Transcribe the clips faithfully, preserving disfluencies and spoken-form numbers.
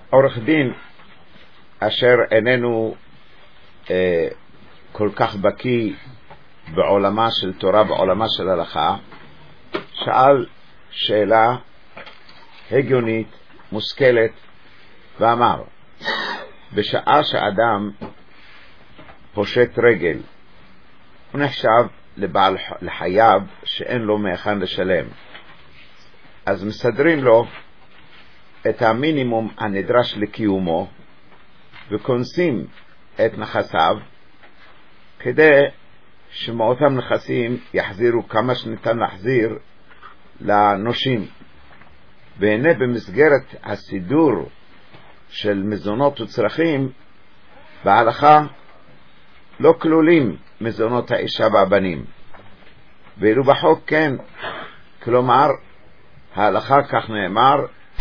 עורך דין אשר איננו אה, כל כך בקי בעולמה של תורה, בעולמה של הלכה, שאל שאלה הגיונית, מושכלת, ואמר, בשעה שאדם פושט רגל, הוא נחשב לבעל לחייב שאין לו מאיכן לשלם, אז מסדרים לו את המינימום הנדרש לקיומו וכונסים את נכסיו כדי שמאותם נכסים יחזירו כמה שניתן להחזיר לנושים. והנה במסגרת הסידור של מזונות וצרכים בהלכה לא כלולים מזונות האישה והבנים, ואילו בחוק כן. כלומר ההלכה כך נאמר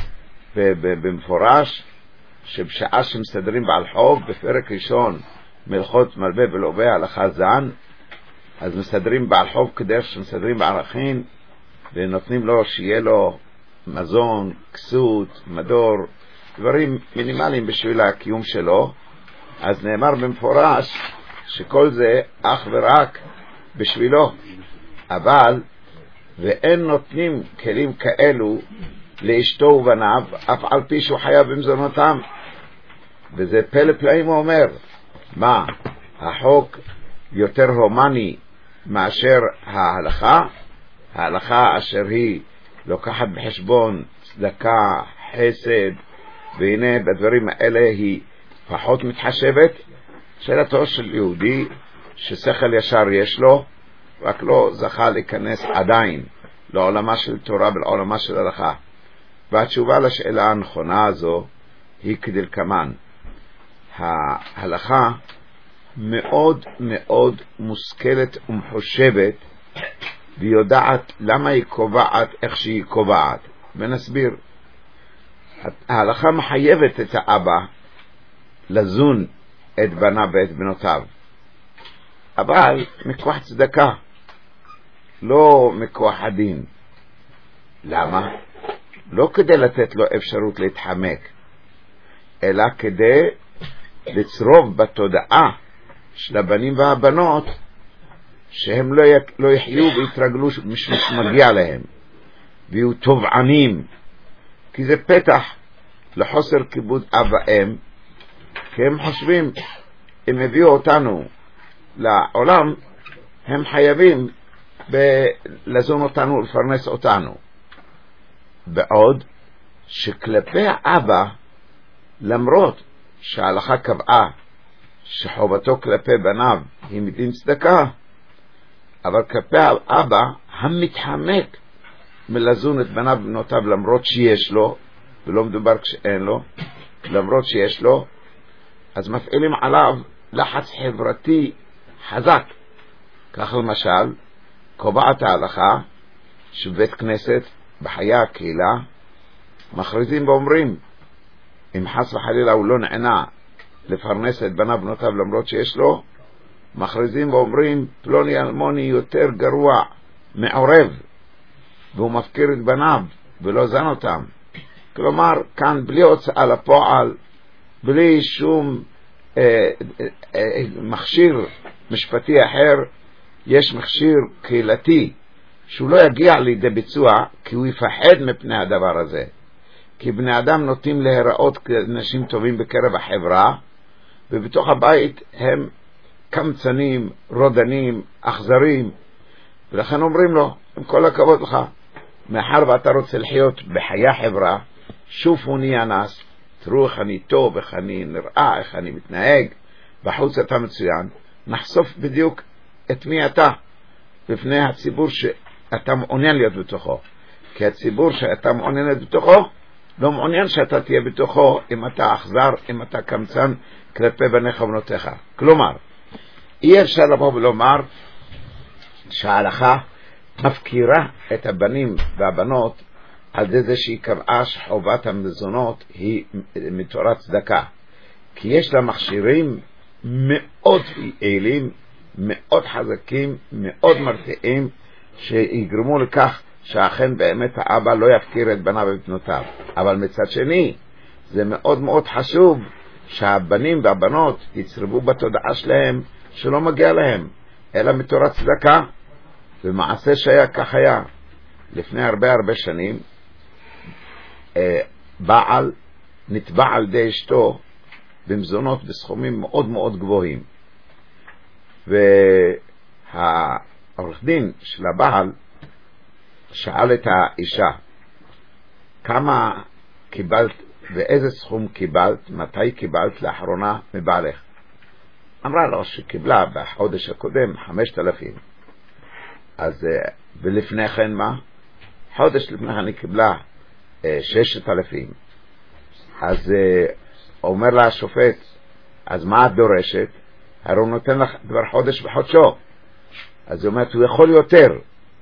במפורש שבשעה שמסדרים בעל חוב בפרק ראשון מלכות מלווה ולווה הלכה זן, אז מסדרים בעל חוב כדרך שמסדרים בעל אחין, ונותנים לו שיהיה לו מזון, כסות, מדור, דברים מינימליים בשביל הקיום שלו. אז נאמר במפורש שכל זה אך ורק בשבילו, אבל ואין נותנים כלים כאלו לאשתו ובניו אף על פי שהוא חייב במזונותם. וזה פלא פלאים. הוא אומר, מה, החוק יותר הומני מאשר ההלכה? ההלכה אשר היא לוקחת בחשבון צדקה, חסד, והנה בדברים האלה היא פחות מתחשבת. שאלתו של יהודי ששכל ישר יש לו, רק לא זכה להיכנס עדיין לעולמה של תורה ולעולמה של הלכה. והתשובה לשאלה הנכונה הזו היא כדלקמן: ההלכה מאוד מאוד מושכלת ומחושבת, והיא יודעת למה היא קובעת איך שהיא קובעת, ונסביר. ההלכה מחייבת את האבא לזון את בניו ואת בנותיו, אבל מכוח צדקה, לא מכוח הדין. למה? לא כדי לתת לו אפשרות להתחמק, אלא כדי לצרוב בתודעה של הבנים והבנות שהם לא, י... לא יחיו ויתרגלו שמגיע להם, ויהיו תובענים, כי זה פתח לחוסר כיבוד אב ואם, כי הם חושבים אם הביאו אותנו לעולם הם חייבים ב- לזון אותנו ולפרנס אותנו. בעוד שכלפי האבא, למרות שההלכה קבעה שחובתו כלפי בניו היא מדין צדקה, אבל כלפי האבא המתחמק מלזון את בניו ובנותיו למרות שיש לו, ולא מדובר כשאין לו, למרות שיש לו, אז מפעילים עליו לחץ חברתי חזק. כך למשל קובעת ההלכה שבית כנסת בחיי הקהילה מכריזים ואומרים, אם חס וחלילה הוא לא נענה לפרנס את בניו ובנותיו למרות שיש לו, מכריזים ואומרים, פלוני אלמוני יותר גרוע, מעורב, והוא מפקיר את בניו ולא זן אותם. כלומר כאן בלי הוצאה לפועל, בלי שום אה, אה, אה, מכשיר משפטי אחר, יש מכשיר קהילתי שהוא לא יגיע לידי ביצוע, כי הוא יפחד מפני הדבר הזה. כי בני אדם נוטים להיראות כאנשים טובים בקרב החברה, ובתוך הבית הם קמצנים, רודנים, אכזרים, ולכן אומרים לו, עם כל הכבוד לך, מאחר ואתה רוצה לחיות בחיי חברה, שופוני אנס, תראו איך אני טוב, איך אני נראה, איך אני מתנהג, בחוץ אתה מצוין, נחשוף בדיוק את מי אתה בפני הציבור שאתה מעוניין להיות בתוכו. כי הציבור שאתה מעוניין להיות בתוכו לא מעוניין שאתה תהיה בתוכו אם אתה אכזר, אם אתה קמצן כלפי בניך ובנותיך. כלומר, אי אפשר לבוא ולומר שההלכה מפקירה את הבנים והבנות על זה שהיא קבעה שחובת המזונות היא מתורת צדקה, כי יש לה מכשירים מאוד יעילים, מאוד חזקים, מאוד מרתיעים, שיגרמו לכך שאכן באמת האבא לא יפקיר את בניו ובנותיו. אבל מצד שני זה מאוד מאוד חשוב שהבנים והבנות יצרבו בתודעה שלהם שלא מגיע להם, אלא מתורת צדקה, ומעשה שהיה כך היה. לפני הרבה הרבה שנים, בעל נתבע על ידי אשתו במזונות בסכומים מאוד מאוד גבוהים, והעורך דין של הבעל שאל את האישה, כמה קיבלת ואיזה סכום קיבלת, מתי קיבלת לאחרונה מבעלך? אמרה לו שקיבלה בחודש הקודם חמשת אלפים. אז ולפני כן מה? חודש לפני כן אני קיבלה ששת אלפים. אז אומר לה השופט, אז מה את דורשת? הרי הוא נותן לך דבר חודש בחודשו. אז היא אומרת, הוא יכול יותר.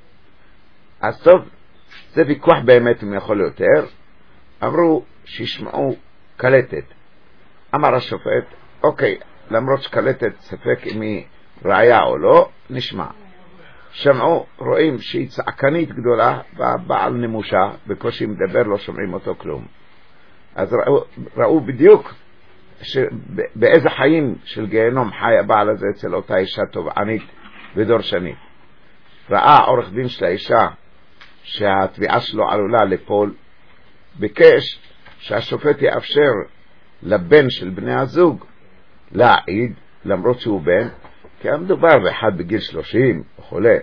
אז טוב, זה ויכוח באמת אם יכול יותר. אמרו שישמעו קלטת. אמר השופט, אוקיי, למרות שקלטת ספק אם היא ראיה או לא, נשמע. שמעו, רואים שהיא צעקנית גדולה והבעל נמושה, בקושי מדבר, לא שומעים אותו כלום. אז ראו, ראו בדיוק באיזה חיים של גיהנום חי הבעל הזה אצל אותה אישה תובענית ודורשנית. ראה עורך דין של האישה שהתביעה שלו עלולה לפול, ביקש שהשופט יאפשר לבן של בני הזוג להעיד, למרות שהוא בן, כי המדובר באחד בגיל שלושים או חולה.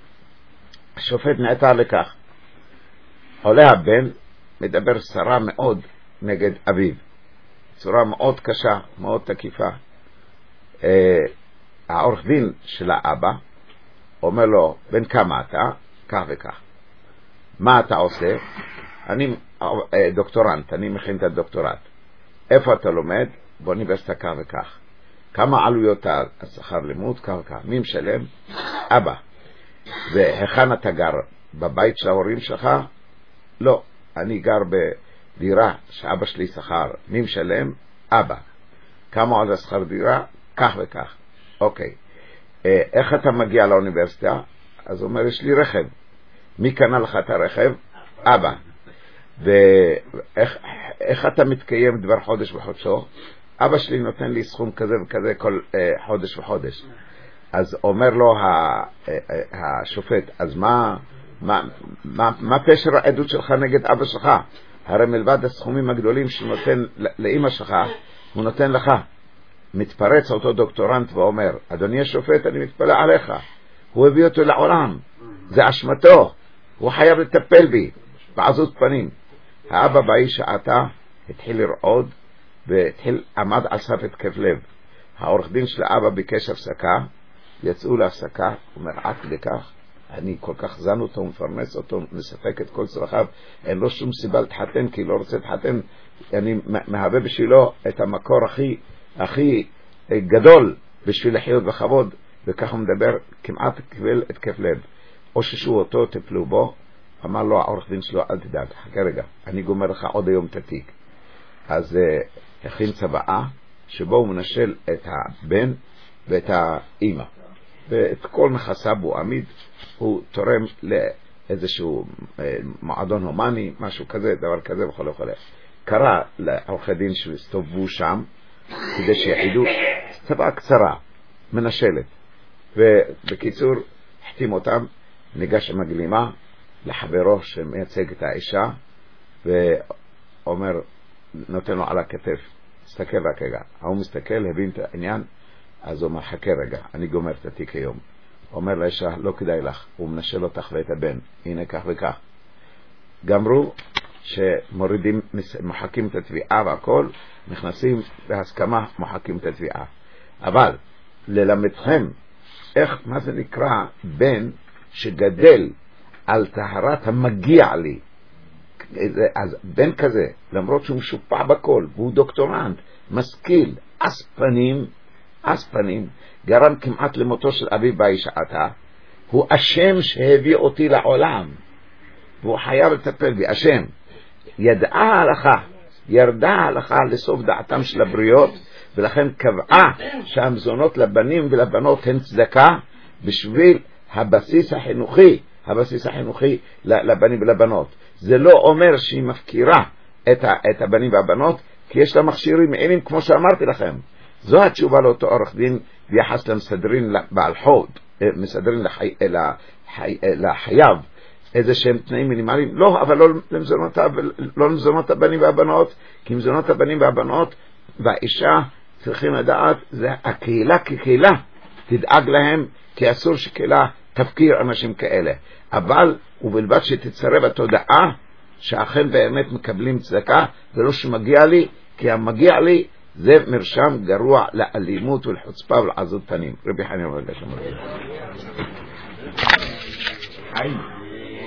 השופט נעתר לכך. עולה הבן, מדבר סרה מאוד נגד אביו, צורה מאוד קשה, מאוד תקיפה. אה, העורך דין של האבא אומר לו, בן כמה אתה? כך וכך. מה אתה עושה? אני אה, דוקטורנט, אני מכין את הדוקטורט. איפה אתה לומד? באוניברסיטה כך וכך. כמה עלויות השכר לימוד? כך וכך. מי משלם? אבא. והיכן אתה גר? בבית של ההורים שלך? לא, אני גר בדירה שאבא שלי שכר. מי משלם? אבא. כמה עולה שכר דירה? כך וכך. אוקיי. איך אתה מגיע לאוניברסיטה? אז הוא אומר, יש לי רכב. מי קנה לך את הרכב? אבא. ואיך איך אתה מתקיים דבר חודש בחודשו? אבא שלי נותן לי סכום כזה וכזה כל אה, חודש וחודש. אז אומר לו השופט, אז מה, מה, מה, מה פשר העדות שלך נגד אבא שלך? הרי מלבד הסכומים הגדולים שנותן לאמא שלך, הוא נותן לך. מתפרץ אותו דוקטורנט ואומר, אדוני השופט, אני מתפלא עליך. הוא הביא אותו לעולם. זה אשמתו. הוא חייב לטפל בי. בעזות פנים. האבא באי שעתה התחיל לרעוד, והתחיל, עמד על סף התקף לב. העורך דין של האבא ביקש הפסקה, יצאו להפסקה, הוא אומר, עד כדי כך, אני כל כך זן אותו, מפרנס אותו, מספק את כל צרכיו, אין לו שום סיבה לתחתן, כי לא רוצה לתחתן, אני מהווה בשבילו את המקור הכי, הכי גדול בשביל לחיות בכבוד, וכך הוא מדבר, כמעט קיבל התקף לב. או ששו אותו, תפלו בו, אמר לו העורך דין שלו, אל תדאג, חכה רגע, אני גומר לך עוד היום את התיק. אז uh, הכין צבאה, שבו הוא מנשל את הבן ואת האמא. ואת כל נכסיו הוא עמיד, הוא תורם לאיזשהו uh, מועדון הומני, משהו כזה, דבר כזה וכל וכל. קרא לעורכי דין שהסתובבו שם, כדי שיעידו, צבאה קצרה, מנשלת. ובקיצור, החתים אותם, ניגש עם הגלימה לחברו שמייצג את האישה, ואומר, נותן לו על הכתף, מסתכל רק רגע. הוא מסתכל, הבין את העניין, אז הוא אומר, חכה רגע, אני גומר את התיק היום. אומר לאישה, לא כדאי לך, הוא מנשל אותך ואת הבן, הנה כך וכך. גמרו שמורידים, מוחקים את התביעה והכל, נכנסים בהסכמה, מוחקים את התביעה. אבל ללמדכם, איך, מה זה נקרא, בן שגדל על טהרת המגיע לי. אז בן כזה, למרות שהוא משופע בכל, והוא דוקטורנט, משכיל, אספנים, אספנים, גרם כמעט למותו של אבי באי שעתה, הוא אשם שהביא אותי לעולם, והוא חייב לטפל בי, אשם. ידעה ההלכה, ירדה ההלכה לסוף דעתם של הבריות, ולכן קבעה שהמזונות לבנים ולבנות הן צדקה, בשביל הבסיס החינוכי, הבסיס החינוכי לבנים ולבנות. זה לא אומר שהיא מפקירה את, ה, את הבנים והבנות, כי יש לה מכשירים מעילים כמו שאמרתי לכם. זו התשובה לאותו עורך דין ביחס למסדרים בעל חוב, מסדרים לחי, לחי, לחייב איזה שהם תנאים מינימליים. לא, אבל לא למזונות, לא למזונות הבנים והבנות, כי מזונות הבנים והבנות והאישה צריכים לדעת, זה הקהילה כקהילה תדאג להם, כי אסור שקהילה תפקיר אנשים כאלה. אבל ובלבד שתצרב התודעה שאכן באמת מקבלים צדקה, ולא שמגיע לי, כי המגיע לי זה מרשם גרוע לאלימות ולחוצפה ולעזות פנים. רבי חנין אומר לכם.